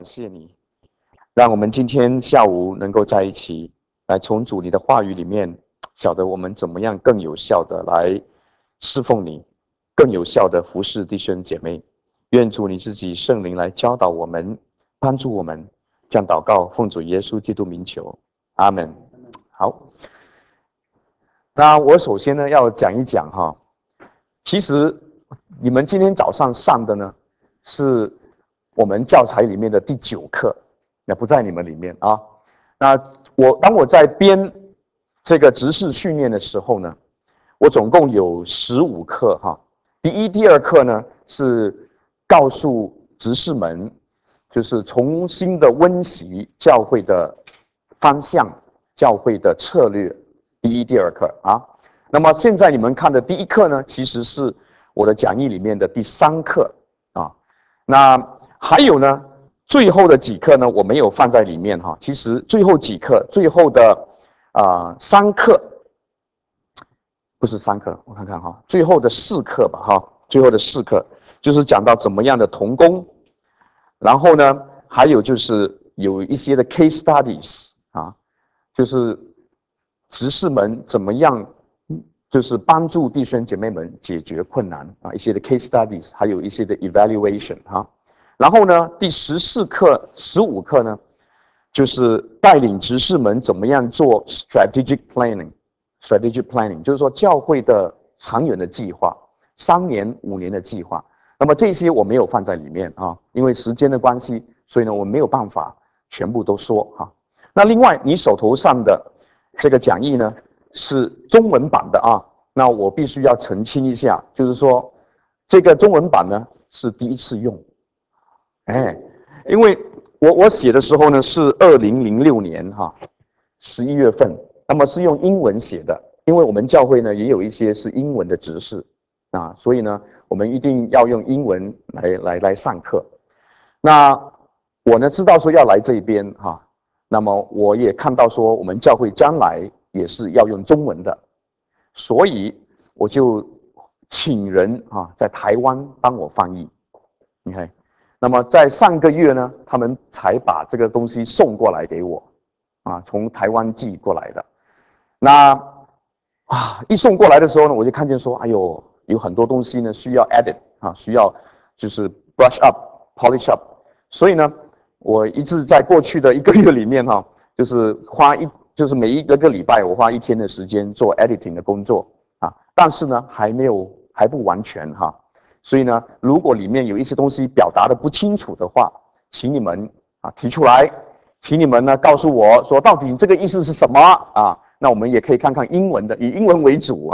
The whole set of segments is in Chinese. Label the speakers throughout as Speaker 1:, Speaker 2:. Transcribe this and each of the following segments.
Speaker 1: 谢你，让我们今天下午能够在一起，来从主你的话语里面，晓得我们怎么样更有效的来侍奉你，更有效的服侍弟兄姐妹。愿主你自己圣灵来教导我们，帮助我们。这样祷告，奉主耶稣基督名求，阿门。好，那我首先呢要讲一讲哈，其实你们今天早上上的呢是我们教材里面的第9课，那不在你们里面啊。那当我在编这个执事训练的时候呢，我总共有15课哈。第1、第2课呢是告诉执事们，就是重新的温习教会的方向、教会的策略。第1、第2课啊。那么现在你们看的第1课呢，其实是我的讲义里面的第3课啊。那还有呢，最后的几课呢，我没有放在里面哈。其实最后几课，最后的3课，不是3课，我看看哈，最后的4课吧哈，最后的4课就是讲到怎么样的同工，然后呢，还有就是有一些的 case studies 啊，就是执事们怎么样，就是帮助弟兄姐妹们解决困难啊，一些的 case studies， 还有一些的 evaluation 哈。然后呢，第14课、15课呢，就是带领执事们怎么样做 strategic planning， 就是说教会的长远的计划，3年、5年的计划。那么这些我没有放在里面啊，因为时间的关系，所以呢我没有办法全部都说哈。那另外你手头上的这个讲义呢是中文版的啊，那我必须要澄清一下，就是说这个中文版呢是第1次用。因为我写的时候呢是2006年哈11月份，那么是用英文写的，因为我们教会呢也有一些是英文的执事啊，所以呢我们一定要用英文来上课。那我呢知道说要来这边哈，那么我也看到说我们教会将来也是要用中文的，所以我就请人在台湾帮我翻译。OK。那么在上个月呢，他们才把这个东西送过来给我，从台湾寄过来的。那一送过来的时候呢，我就看见说，哎呦，有很多东西呢需要 edit 需要就是 brush up、polish up。所以呢，我一直在过去的1个月里面就是就是每一个礼拜我花1天的时间做 editing 的工作但是呢还不完全所以呢，如果里面有一些东西表达的不清楚的话，请你们提出来，请你们呢告诉我说到底这个意思是什么那我们也可以看看英文的，以英文为主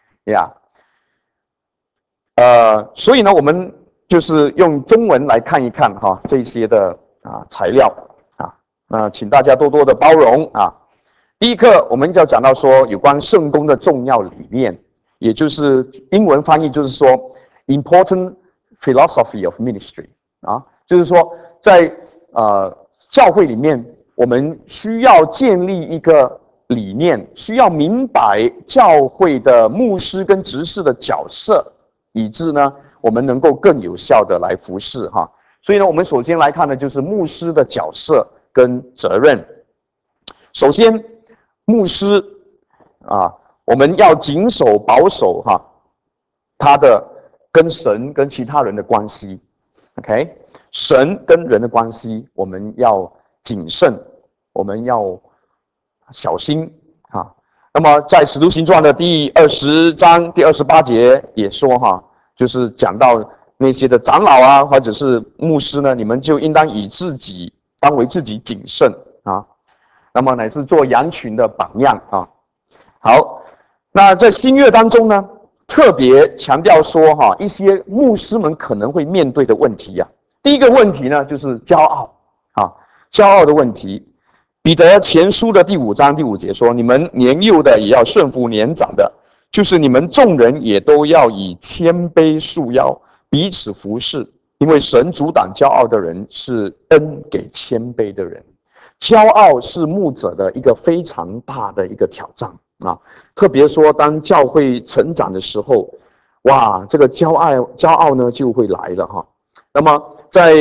Speaker 1: 所以呢，我们就是用中文来看一看这些的材料那请大家多多的包容第1课我们就要讲到说有关圣工的重要理念，也就是英文翻译就是说 important philosophy of ministry 就是说在教会里面我们需要建立一个理念，需要明白教会的牧师跟执事的角色，以致呢我们能够更有效的来服侍所以呢我们首先来看的就是牧师的角色跟责任。首先牧师我们要谨守保守他的跟神跟其他人的关系 OK， 神跟人的关系我们要谨慎，我们要小心那么在使徒行传的第20章第28节也说就是讲到那些的长老或者是牧师呢，你们就应当当为自己谨慎那么乃是做羊群的榜样好，那在新约当中呢，特别强调说一些牧师们可能会面对的问题第一个问题呢就是骄傲骄傲的问题。彼得前书的第5章第5节说，你们年幼的也要顺服年长的，就是你们众人也都要以谦卑束腰，彼此服侍，因为神阻挡骄傲的人，是恩给谦卑的人。骄傲是牧者的一个非常大的一个挑战特别说当教会成长的时候，哇，这个骄傲呢就会来了那么在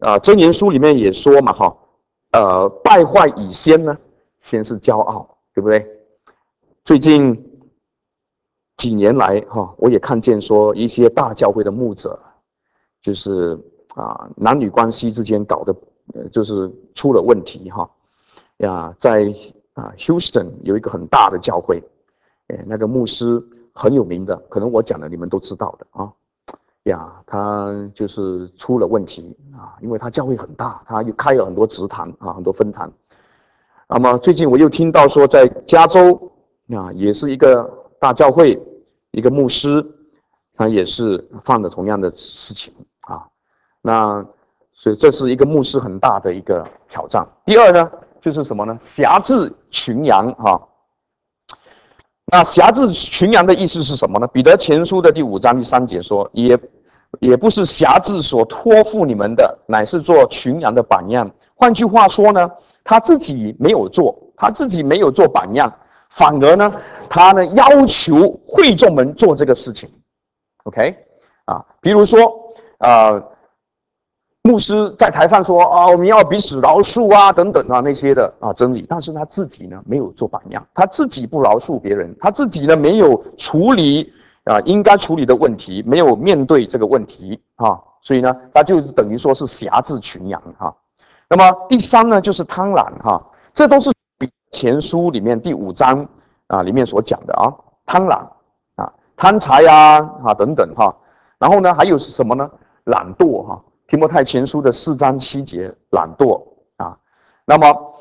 Speaker 1: 箴言书里面也说嘛，哈，败坏以先呢，先是骄傲，对不对？最近几年来，哈，我也看见说一些大教会的牧者，就是男女关系之间搞的，就是出了问题，哈。在Houston 有一个很大的教会，那个牧师很有名的，可能我讲的你们都知道的啊。他就是出了问题因为他教会很大，他又开了很多职坛很多分坛。那么最近我又听到说，在加州也是一个大教会，一个牧师，他也是犯了同样的事情那所以这是一个牧师很大的一个挑战。第二呢，就是什么呢？辖制群羊那辖制群羊的意思是什么呢？彼得前书的第5章第3节说，也不是辖制所托付你们的，乃是做群羊的榜样。换句话说呢，他自己没有做榜样，反而呢，他呢要求会众们做这个事情。OK 比如说牧师在台上说我们要彼此饶恕等等那些的真理，但是他自己呢没有做榜样，他自己不饶恕别人，他自己呢没有处理应该处理的问题，没有面对这个问题所以呢，他就等于说是辖制群羊那么第3呢，就是贪婪这都是彼得前书里面第5章里面所讲的贪婪贪财等等然后呢，还有是什么呢？懒惰提摩太前书的4章7节，懒惰那么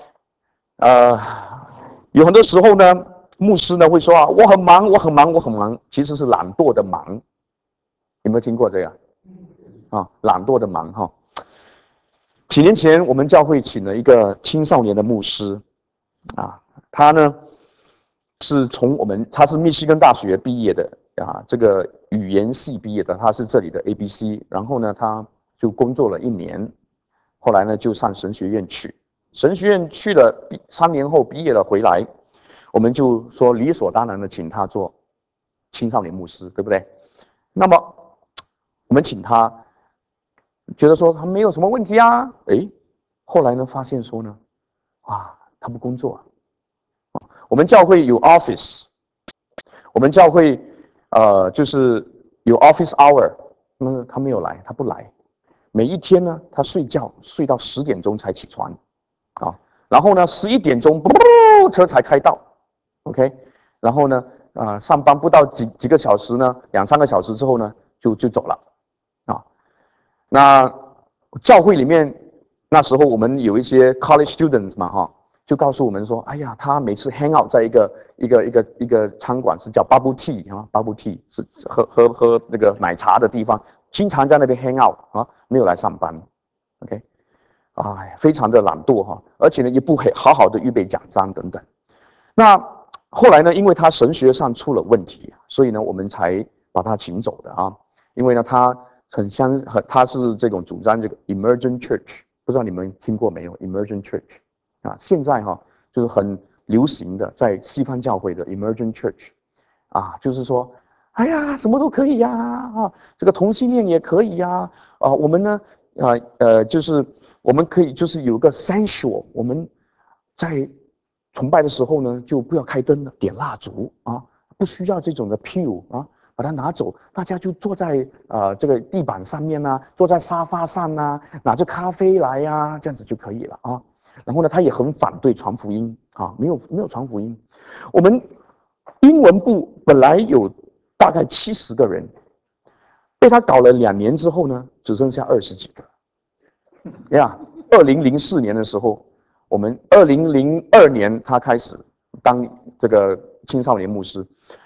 Speaker 1: 有很多时候呢，牧师呢会说我很忙，我很忙，我很忙，其实是懒惰的忙。有没有听过这样懒惰的忙几年前我们教会请了一个青少年的牧师他呢是他是密西根大学毕业的这个语言系毕业的，他是这里的 ABC， 然后呢他就工作了1年，后来呢就上神学院去，神学院去了3年后毕业了回来，我们就说理所当然的请他做青少年牧师，对不对？那么我们请他，觉得说他没有什么问题后来呢发现说呢他不工作我们教会有 office， 我们教会就是有 office hour， 那他没有来，他不来。每一天呢，他睡觉睡到10点钟才起床然后呢11点钟车才开到 ，OK， 然后呢上班不到几个小时呢，2、3个小时之后呢就走了那教会里面那时候我们有一些 college students 嘛就告诉我们说，哎呀，他每次 hang out 在一个餐馆是叫 bubble tea bubble tea 是喝那个奶茶的地方，经常在那边 hang out 没有来上班 ，OK， 非常的懒惰而且呢也不好好的预备奖章等等。那后来呢，因为他神学上出了问题，所以呢我们才把他请走的因为呢他他是这种主张这个 emergent church， 不知道你们听过没有 emergent church。现在就是很流行的，在西方教会的 emergent church，就是说，哎呀，什么都可以这个同性恋也可以我们呢，就是我们可以就是有个 sensual， 我们在崇拜的时候呢，就不要开灯了，点蜡烛不需要这种的 pew 把它拿走，大家就坐在这个地板上面坐在沙发上拿着咖啡来这样子就可以了然后呢，他也很反对传福音没有传福音。我们英文部本来有大概70个人，被他搞了2年之后呢，只剩下20几个。2004年的时候，我们2002年他开始当这个青少年牧师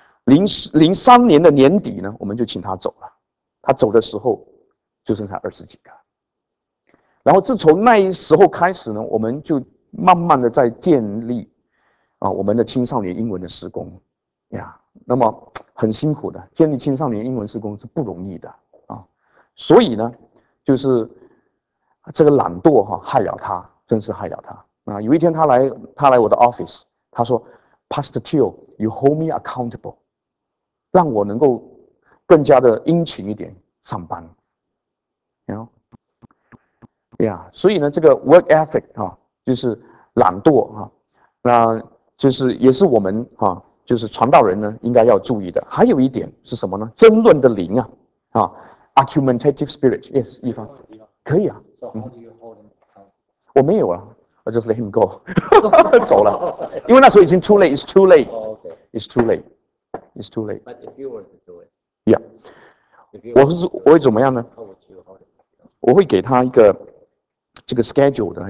Speaker 1: ，03年的年底呢，我们就请他走了。他走的时候就剩下20几个。然后自从那时候开始呢，我们就慢慢的在建立我们的青少年英文的事工那么很辛苦的，建立青少年英文事工是不容易的所以呢，就是这个懒惰害了他，真是害了他有一天他来我的 office， 他说 Pastor Teo, you hold me accountable， 让我能够更加的殷勤一点上班呀，所以呢，这个 work ethic 就是懒惰那就是也是我们就是传道人呢应该要注意的。还有一点是什么呢？争论的灵argumentative spirit。Yes， 一方可以啊。我没有啊，我就 let him go， 走了，因为那时候已经 too late，it's too late，it's too late，it's too late。
Speaker 2: But if you were to do it,
Speaker 1: Yeah， 我会怎么样呢？我会给他一个这个 schedule 的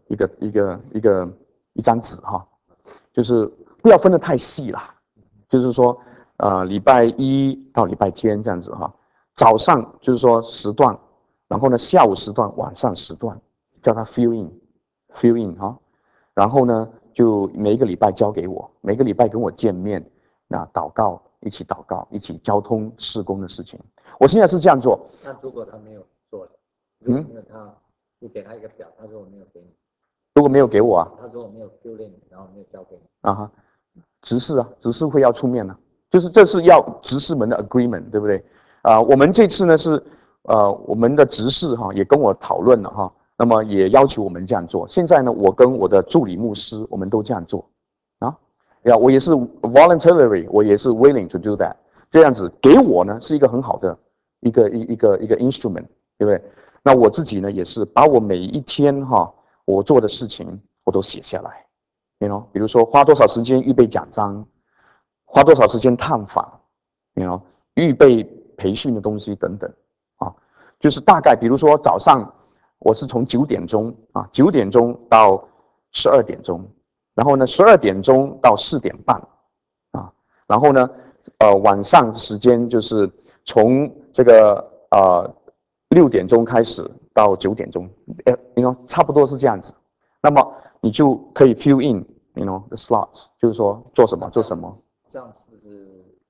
Speaker 1: 一张纸就是不要分得太细啦，就是说礼拜一到礼拜天这样子早上就是说时段，然后呢下午时段，晚上时段，叫他 fill in 然后呢就每一个礼拜交给我，每个礼拜跟我见面，那祷告，一起祷告，一起交通事工的事情。我现在是这样做。
Speaker 2: 那如果他没有做，如果没有他，你给他一个表，他如果没有给你，
Speaker 1: 如果没有给我
Speaker 2: 他如果没有 fill in，然后没有交给你
Speaker 1: 执事会要出面就是这是要执事们的 agreement， 对不对？我们这次呢是我们的执事也跟我讨论了那么也要求我们这样做。现在呢，我跟我的助理牧师，我们都这样做我也是 voluntarily， 我也是 willing to do that。这样子给我呢是一个很好的一个 instrument， 对不对？那我自己呢也是把我每一天我做的事情我都写下来比如说花多少时间预备讲章，花多少时间探访预备培训的东西等等就是大概比如说早上我是从9点钟9点钟到12点钟，然后呢12点钟到4点半然后呢晚上时间就是从这个6点钟开始到9点钟差不多是这样子。那么你就可以 fill in the slots， 就是说做什么做什么。
Speaker 2: 这样是不是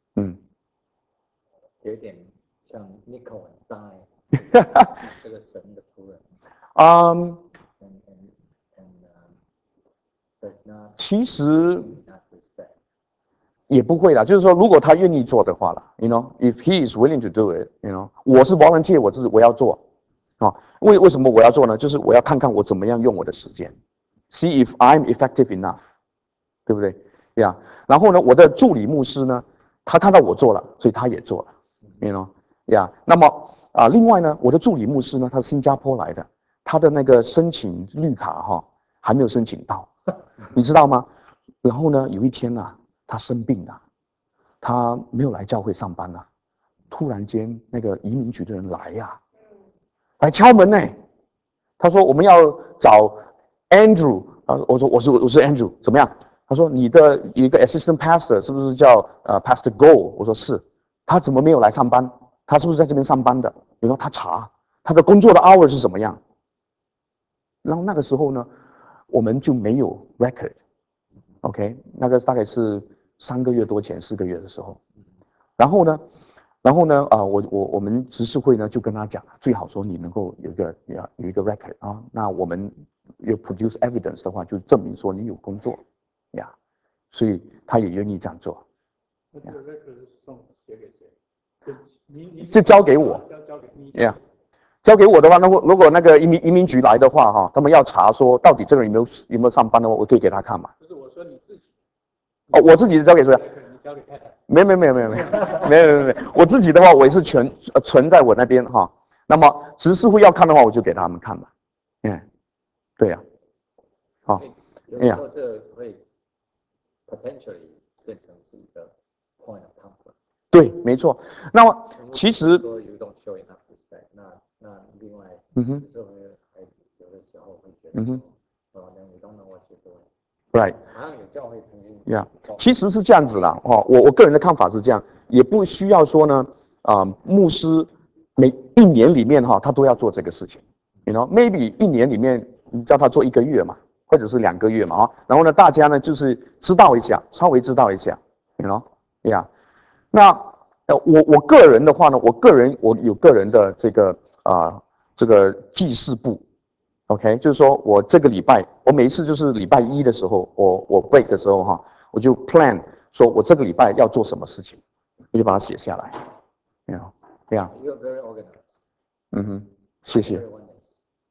Speaker 2: 有点像 Nickel and Dime 这个神的仆人
Speaker 1: 其实也不会啦，就是说，如果他愿意做的话啦，if he is willing to do it，我是 volunteer，我要做为什么我要做呢？就是我要看看我怎么样用我的时间 ，see if I'm effective enough， 对不对呀？然后呢，我的助理牧师呢，他看到我做了，所以他也做了呀。那么另外呢，我的助理牧师呢，他是新加坡来的，他的那个申请绿卡还没有申请到，你知道吗？然后呢，有一天他生病了，他没有来教会上班了。突然间，那个移民局的人来敲门呢。他说我们要找 Andrew 我说我是 Andrew， 怎么样？他说你的一个 assistant pastor 是不是叫Pastor Go？ 我说是。他怎么没有来上班？他是不是在这边上班的？他查他的工作的 hour 是怎么样。然后那个时候呢，我们就没有 record。OK， 那个大概是3个月多前，4个月的时候。然后呢，我们执事会呢就跟他讲，最好说你能够有一个 record 那我们有 produce evidence 的话，就证明说你有工作所以他也愿意这样做。
Speaker 3: 那这个 record 是写给谁？
Speaker 1: 就交给我。
Speaker 3: 交给你。
Speaker 1: 交给我的话，如果那个移民局来的话他们要查说到底这个人有没有上班的话，我可以给他看嘛。
Speaker 3: 不是我说你自己。
Speaker 1: 我自己的交给谁？
Speaker 3: 你交给太太。
Speaker 1: 没有，我自己的话，我也是存在我那边那么执事会要看的话，我就给他们看嘛。对呀。
Speaker 2: 有的时候这会 potentially 变成是一个 point of conflict。
Speaker 1: 对，没错。那么其实
Speaker 2: 说 you don't show enough respect， 那另外执事会有的时候会觉得then we don't know what you're doing。Right。好像有教会曾经
Speaker 1: 其实是这样子啦我个人的看法是这样，也不需要说呢牧师每1年里面他都要做这个事情maybe 1年里面你叫他做1个月嘛，或者是2个月嘛然后呢大家呢就是知道一下，稍微知道一下那我个人的话呢，我有个人的这个记事簿。OK， 就是说我这个礼拜，我每一次就是礼拜1的时候，我 break 的时候我就 plan 说我这个礼拜要做什么事情，我就把它写下来。
Speaker 2: You're very organized。
Speaker 1: 谢谢。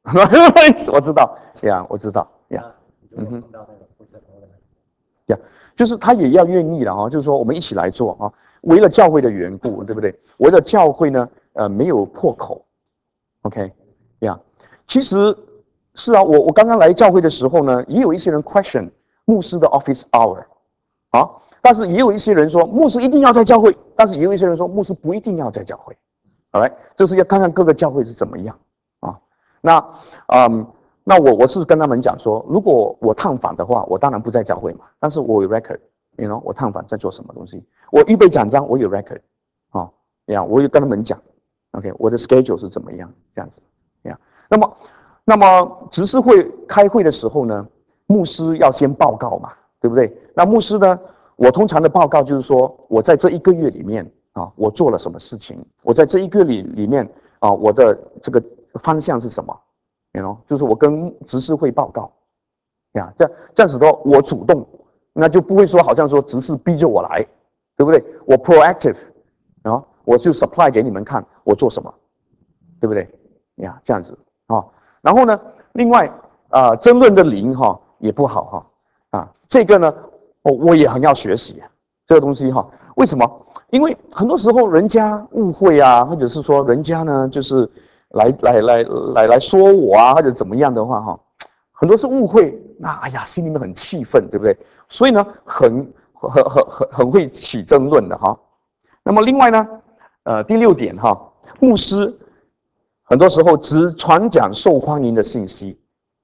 Speaker 1: 我知道呀，我知道呀。
Speaker 2: 嗯哼，到那个不是我的
Speaker 1: 呀，就是他也要愿意了哈，就是说我们一起来做啊，为了教会的缘故，对不对？为了教会呢，没有破口 ，OK，呀，其实是啊，我刚刚来教会的时候呢，也有一些人 question 牧师的 office hour 啊，但是也有一些人说牧师一定要在教会，但是也有一些人说牧师不一定要在教会，好来，就是要看看各个教会是怎么样啊。那我是跟他们讲说，如果我探访的话，我当然不在教会嘛，但是我有 record，you know， 我探访在做什么东西，我预备讲章，我有 record， 啊，我有跟他们讲 ，OK， 我的 schedule 是怎么样，这样子，那么执事会开会的时候呢，牧师要先报告嘛，对不对？那牧师呢，我通常的报告就是说，我在这1个月里面啊，我做了什么事情，我在这1个月里面啊，我的这个方向是什么？就是我跟执事会报告，这样子的话，我主动，那就不会说好像说执事逼着我来，对不对？我 proactive，我就 supply 给你们看我做什么，对不对？这样子啊。然后呢，另外争论的灵也不好这个呢，我也很要学习这个东西为什么？因为很多时候人家误会啊，或者是说人家呢就是来说我啊，或者怎么样的话很多是误会，那哎呀心里面很气愤，对不对？所以呢很会起争论的那么另外呢第6点牧师很多时候只传讲受欢迎的信息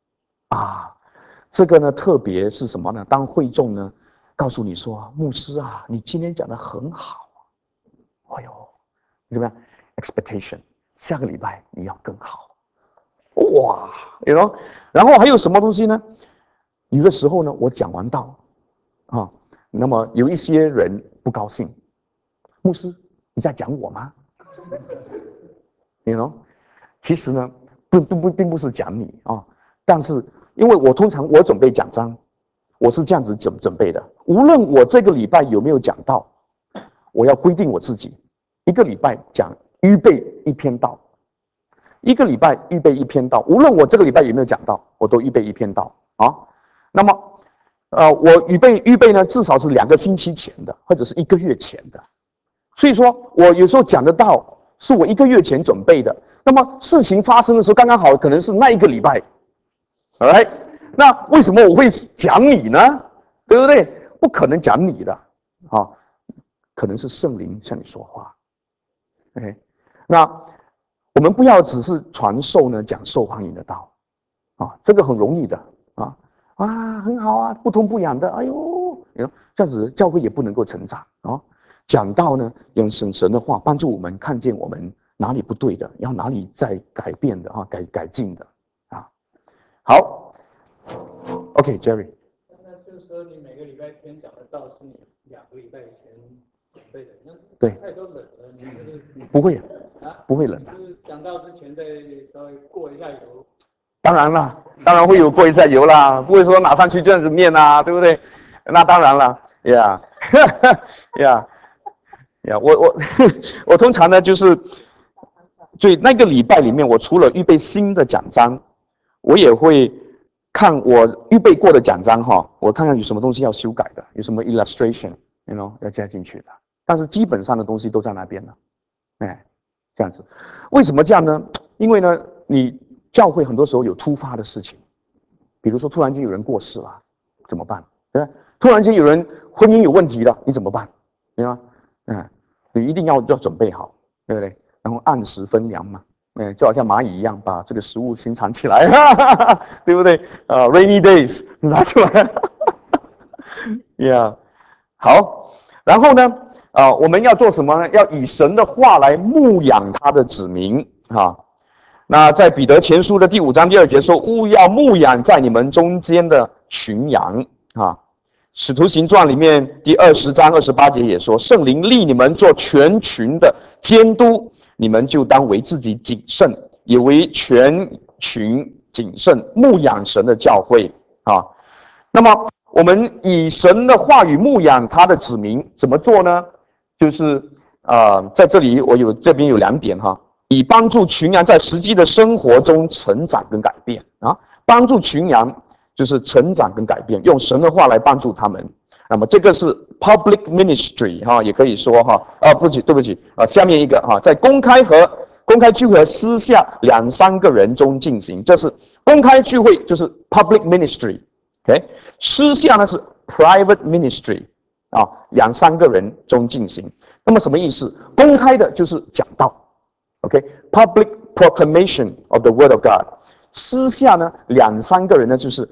Speaker 1: 这个呢特别是什么呢？当会众呢告诉你说牧师啊，你今天讲的很好哎呦怎么样 expectation 下个礼拜你要更好哇然后还有什么东西呢？有的时候呢我讲完道那么有一些人不高兴，牧师你在讲我吗其实呢并不是讲你但是因为我通常我准备讲章，我是这样子准备的，无论我这个礼拜有没有讲到，我要规定我自己1个礼拜预备1篇道，1个礼拜预备1篇道，无论我这个礼拜有没有讲到，我都预备1篇道那么我预备呢至少是2个星期前的，或者是1个月前的，所以说我有时候讲得到是我1个月前准备的，那么事情发生的时候刚刚好可能是那1个礼拜，alright， 那为什么我会讲你呢？对不对？不可能讲你的可能是圣灵向你说话 OK， 那我们不要只是传授呢讲受欢迎的道这个很容易的很好啊，不痛不痒的，哎呦，这样子教会也不能够成长讲道呢用神的话帮助我们看见我们哪里不对的，要哪里在改变的改进的好 OK Jerry，
Speaker 3: 那就是说你每个礼拜天讲的道是你2个礼拜前准备的，那
Speaker 1: 对
Speaker 3: 太多冷了，你就是
Speaker 1: 不会不会冷的，
Speaker 3: 就是讲道之前再稍微过一下油。
Speaker 1: 当然了，当然会有过一下油啦，不会说马上去这样子念对不对？那当然了我通常呢就是对那个礼拜里面，我除了预备新的讲章，我也会看我预备过的讲章我看看有什么东西要修改的，有什么 illustration 要加进去的，但是基本上的东西都在那边了这样子。为什么这样呢？因为呢你教会很多时候有突发的事情，比如说突然间有人过世了怎么办？对吧？突然间有人婚姻有问题了你怎么办？对吗？你一定要准备好，对不对？然后按时分粮嘛，就好像蚂蚁一样把这个食物先藏起来对不对？rainy days 拿出来好，然后呢我们要做什么呢？要以神的话来牧养他的子民那在彼得前书的第5章第2节说，勿要牧养在你们中间的群羊使徒行传里面第20章28节也说，圣灵立你们做全群的监督，你们就当为自己谨慎，也为全群谨慎，牧养神的教会那么我们以神的话语牧养他的子民怎么做呢？就是在这里这边有2点以帮助群羊在实际的生活中成长跟改变啊，帮助群羊就是成长跟改变，用神的话来帮助他们。那么这个是 public ministry 哈，也可以说哈，对不起，下面一个哈，在公开聚会和私下2-3个人中进行，这是公开聚会就是 public ministry，OK， 私下呢是 private ministry 啊，2-3个人中进行。那么什么意思？公开的就是讲道 ，OK，public proclamation of the word of God。私下呢2-3个人呢就是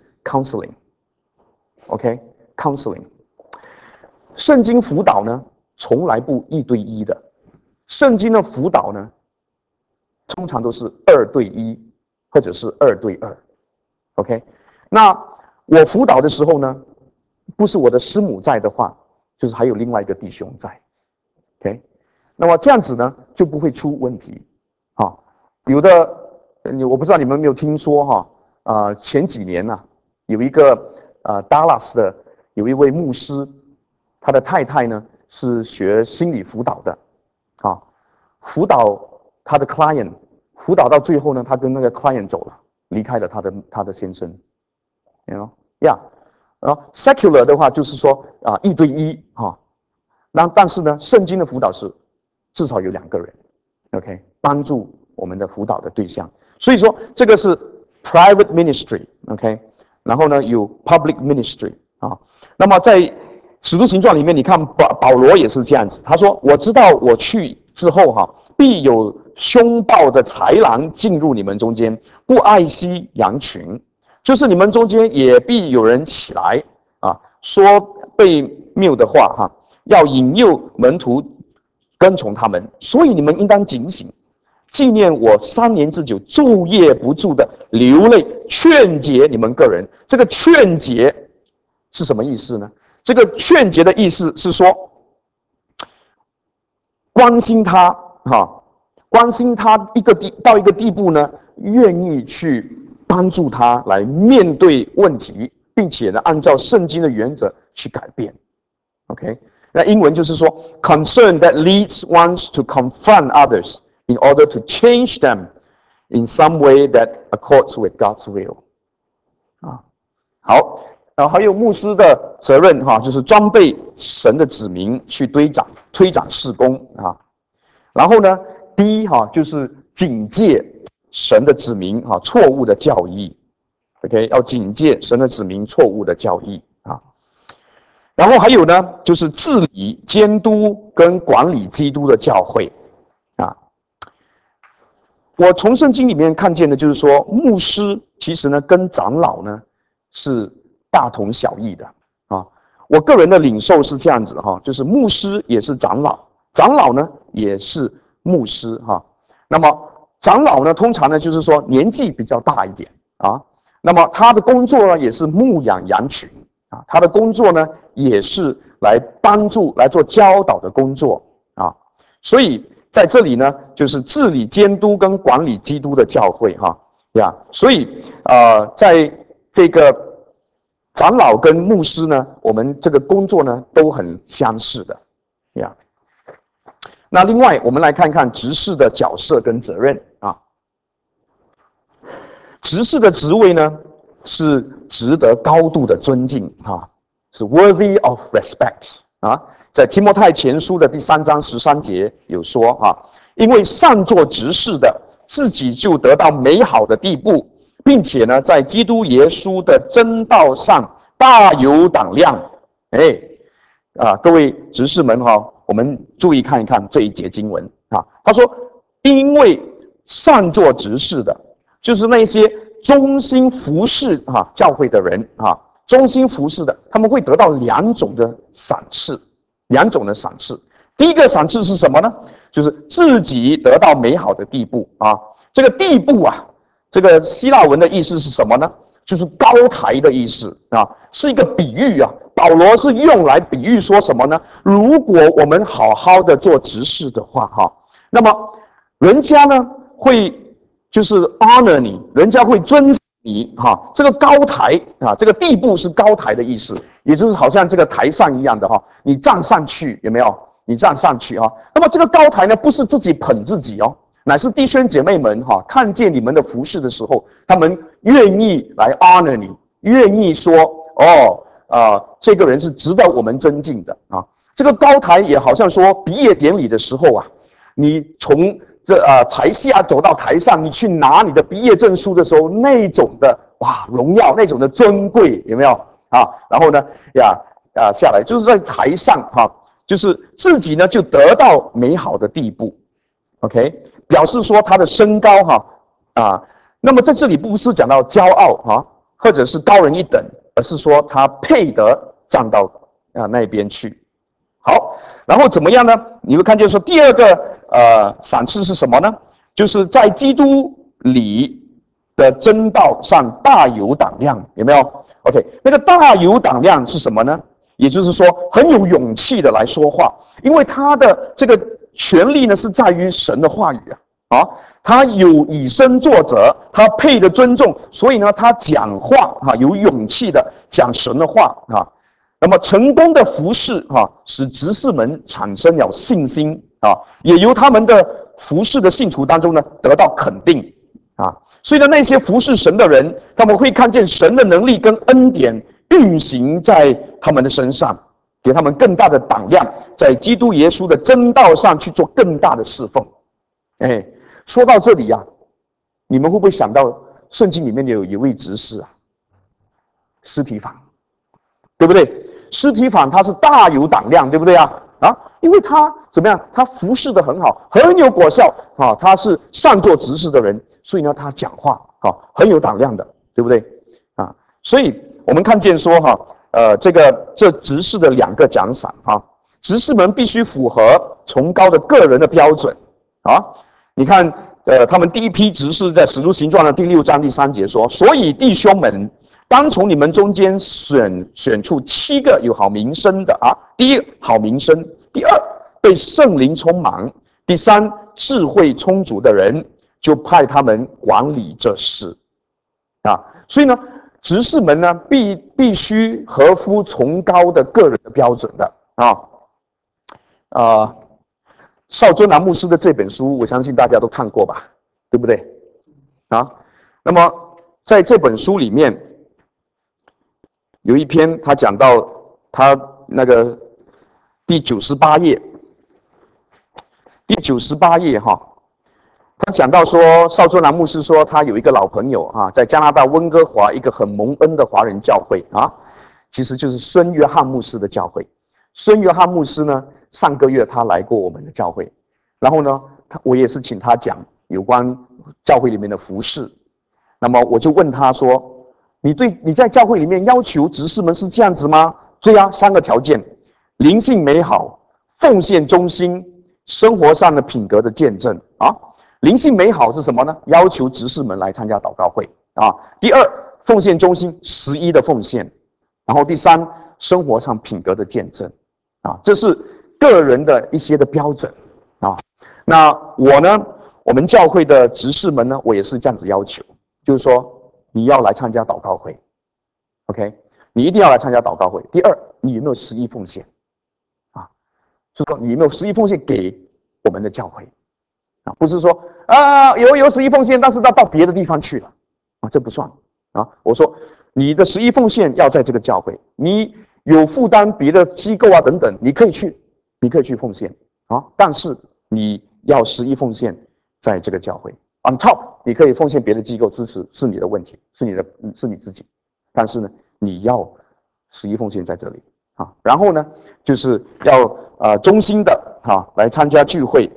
Speaker 1: counseling，OK，counseling。圣经辅导呢从来不1对1的，圣经的辅导呢通常都是2对1或者是2对2，OK。那我辅导的时候呢，不是我的师母在的话，就是还有另外一个弟兄在 ，OK。那么这样子呢就不会出问题，有的我不知道你们有没有听说前几年呢，有一个Dallas 的有一位牧师，他的太太呢是学心理辅导的，辅导他的 client， 辅导到最后呢，他跟那个 client 走了，离开了他的先生 ，you know， yeah， 然后 secular 的话就是说1对1但是呢，圣经的辅导是至少有2个人 ，OK， 帮助我们的辅导的对象。所以说这个是 private ministry，OK， 然后呢有 public ministry 那么在使徒行传里面，你看保罗也是这样子，他说：“我知道我去之后必有凶暴的豺狼进入你们中间，不爱惜羊群，就是你们中间也必有人起来说悖谬的话要引诱门徒跟从他们，所以你们应当警醒，纪念我3年之久，昼夜不住的流泪劝解你们个人。”这个劝解是什么意思呢？这个劝解的意思是说，关心他到一个地步呢，愿意去帮助他来面对问题，并且呢，按照圣经的原则去改变。OK， 那英文就是说 ，concern that leads one to confront others in order to change them in some way that accords with God's will。好。然后还有牧师的责任就是装备神的子民去推展事工然后呢，第一就是警戒神的子民错误的教义 ，OK， 要警戒神的子民错误的教义然后还有呢，就是治理、监督跟管理基督的教会我从圣经里面看见的就是说，牧师其实呢跟长老呢是大同小异的我个人的领受是这样子就是牧师也是长老，长老呢也是牧师那么长老呢通常呢就是说年纪比较大一点那么他的工作呢也是牧养羊群他的工作呢也是来帮助来做教导的工作所以在这里呢就是治理、监督跟管理基督的教会所以在这个长老跟牧师呢，我们这个工作呢都很相似的那另外我们来看看执事的角色跟责任执事的职位呢是值得高度的尊敬是 worthy of respect 在提摩太前书的第3章13节有说因为上做执事的自己就得到美好的地步，并且呢在基督耶稣的真道上大有胆量各位执事们我们注意看一看这一节经文他说因为上做执事的就是那些忠心服侍教会的人忠心服侍的，他们会得到2种的赏赐第一个赏赐是什么呢？就是自己得到美好的地步这个地步这个希腊文的意思是什么呢？就是高台的意思是一个比喻保罗是用来比喻说什么呢？如果我们好好的做执事的话那么人家呢会就是 honor 你，人家会尊你这个高台这个地步是高台的意思，也就是好像这个台上一样的你站上去有没有？你站上去那么这个高台呢不是自己捧自己乃是弟兄姐妹们看见你们的服事的时候，他们愿意来 honor 你，愿意说这个人是值得我们尊敬的啊。这个高台也好像说毕业典礼的时候啊，你从台下走到台上，你去拿你的毕业证书的时候，那种的荣耀，那种的尊贵，有没有啊？然后呢下来就是在台上就是自己呢就得到美好的地步 ，OK， 表示说他的身高那么在这里不是讲到骄傲或者是高人一等，而是说他配得站到那边去。好，然后怎么样呢？你会看见说第二个赏赐是什么呢？就是在基督里的真道上大有胆量，有没有 ？OK， 那个大有胆量是什么呢？也就是说很有勇气的来说话，因为他的这个权利呢是在于神的话语他有以身作则，他配得尊重，所以呢他讲话有勇气的讲神的话那么成功的服事使执事们产生了信心也由他们的服事的信徒当中呢得到肯定所以呢那些服事神的人，他们会看见神的能力跟恩典运行在他们的身上，给他们更大的胆量，在基督耶稣的真道上去做更大的侍奉。说到这里你们会不会想到圣经里面有一位执事司提反，对不对？司提反他是大有胆量，对不对因为他怎么样？他服侍得很好，很有果效他是善做执事的人，所以呢他讲话很有胆量的，对不对所以我们看见说这执事的2个奖赏执事们必须符合崇高的个人的标准你看他们第一批执事在使徒行传的第6章第3节说，所以弟兄们当从你们中间选出7个有好名声的第一好名声，第二被圣灵充满，第三智慧充足的人，就派他们管理这事所以呢执事们呢必须合乎崇高的个人的标准的邵尊南牧师的这本书我相信大家都看过吧，对不对那么在这本书里面有一篇他讲到他那个第98页他讲到说邵尊南牧师说他有一个老朋友在加拿大温哥华一个很蒙恩的华人教会其实就是孙约翰牧师的教会。孙约翰牧师呢上个月他来过我们的教会，然后呢我也是请他讲有关教会里面的服事。那么我就问他说，你在教会里面要求执事们是这样子吗？对3个条件：灵性美好、奉献忠心、生活上的品格的见证灵性美好是什么呢？要求执事们来参加祷告会第二，奉献忠心，11的奉献。然后第三，生活上品格的见证这是个人的一些的标准那我们教会的执事们呢，我也是这样子要求，就是说你要来参加祷告会 ，OK， 你一定要来参加祷告会。第二，你有没有11奉献就是说你有没有11奉献给我们的教会不是说有11奉献，但是他到别的地方去了这不算我说你的11奉献要在这个教会，你有负担别的机构等等，你可以去奉献但是你要11奉献在这个教会 on top， 你可以奉献别的机构支持，是你的问题，是你自己，但是呢你要11奉献在这里然后呢就是要忠心的来参加聚会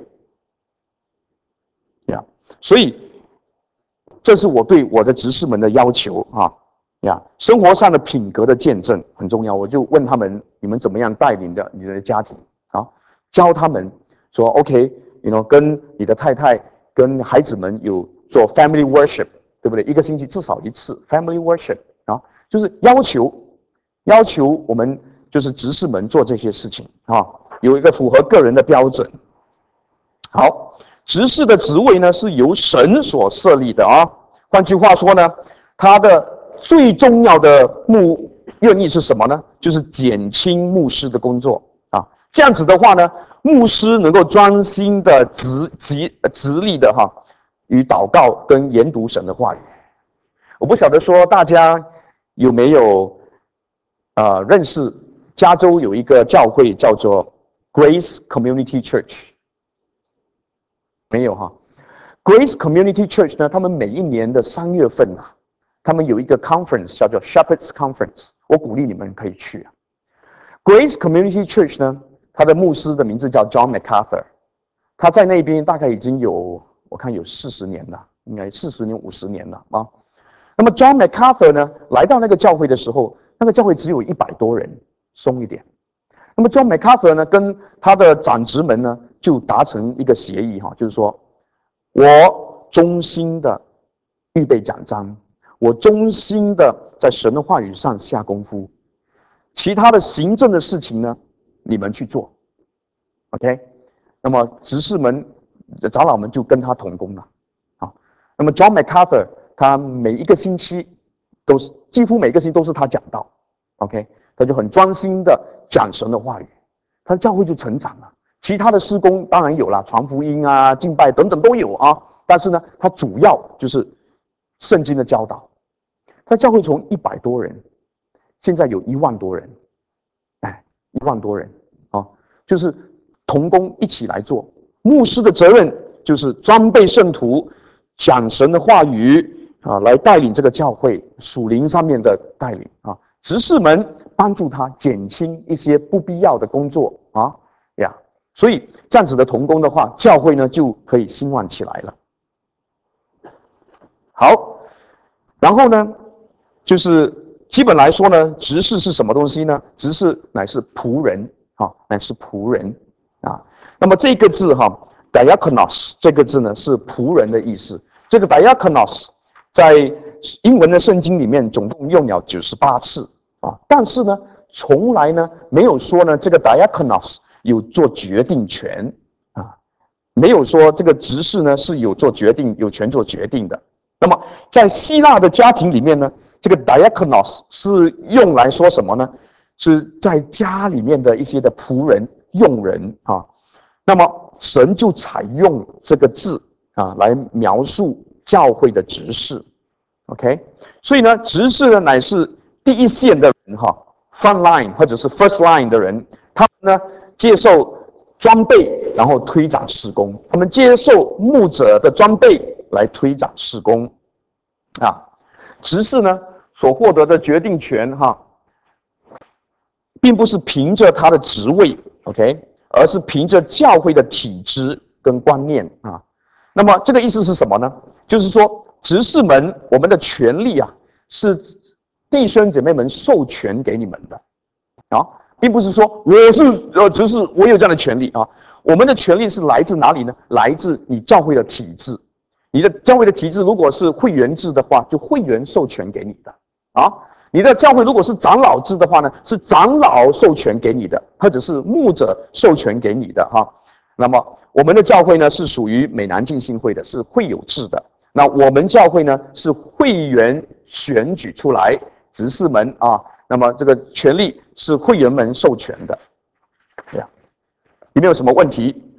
Speaker 1: 所以这是我对我的执事们的要求生活上的品格的见证很重要。我就问他们，你们怎么样带领你的家庭教他们说 OK， 跟你的太太跟孩子们有做 family worship， 对不对？一个星期至少1次 family worship 就是要求我们就是执事们做这些事情有一个符合个人的标准。好，执事的职位呢是由神所设立的换句话说呢，他的最重要的愿意是什么呢？就是减轻牧师的工作这样子的话呢， 牧师能够专心的直立的与祷告跟研读神的话语。我不晓得说大家有没有认识加州有一个教会叫做 Grace Community Church， 没有Grace Community Church 呢，他们每一年的3月份他们有一个 conference 叫做 Shepherds Conference， 我鼓励你们可以去Grace Community Church 呢，他的牧师的名字叫 John MacArthur， 他在那边大概已经有我看有40年了，应该40年50年了那么 John MacArthur 呢，来到那个教会的时候，那个教会只有100多人，松一点。那么 John MacArthur 呢，跟他的长职们呢，就达成一个协议就是说，我忠心的预备讲章，我忠心的在神的话语上下功夫，其他的行政的事情呢，你们去做 ，OK？ 那么执事们、长老们就跟他同工了，那么 John MacArthur 他每一个星期几乎每个星期都是他讲道 ，OK？ 他就很专心的讲神的话语，他的教会就成长了。其他的事工当然有啦，传福音敬拜等等都有但是呢，他主要就是圣经的教导。他教会从100多人，现在有1万多人，1万多人就是同工一起来做。牧师的责任就是装备圣徒，讲神的话语来带领这个教会属灵上面的带领执事们帮助他减轻一些不必要的工作所以这样子的同工的话，教会呢就可以兴旺起来了。好，然后呢，就是基本来说呢，执事是什么东西呢？执事乃是仆人乃是仆人那么这个字diakonos 这个字呢是仆人的意思。这个 diakonos 在英文的圣经里面总共用了98次但是呢，从来呢没有说呢这个 diakonos 有做决定权没有说这个执事呢是有权做决定的。那么在希腊的家庭里面呢，这个 diakonos 是用来说什么呢？是在家里面的一些的仆人、用人那么神就采用这个字来描述教会的执事 ，OK？ 所以呢，执事呢乃是第一线的人front line 或者是 first line 的人，他们呢接受装备，然后推展事工。他们接受牧者的装备来推展事工执事呢所获得的决定权并不是凭着他的职位 ，OK？ 而是凭着教会的体制跟观念那么这个意思是什么呢？就是说执事们我们的权利是弟兄姐妹们授权给你们的并不是说我是执事，我有这样的权利我们的权利是来自哪里呢？来自你教会的体制。你的教会的体制如果是会员制的话，就会员授权给你的你的教会如果是长老制的话呢，是长老授权给你的，或者是牧者授权给你的那么我们的教会呢是属于美南浸信会的，是会友制的。那我们教会呢是会员选举出来执事们那么这个权利是会员们授权的有没有什么问题？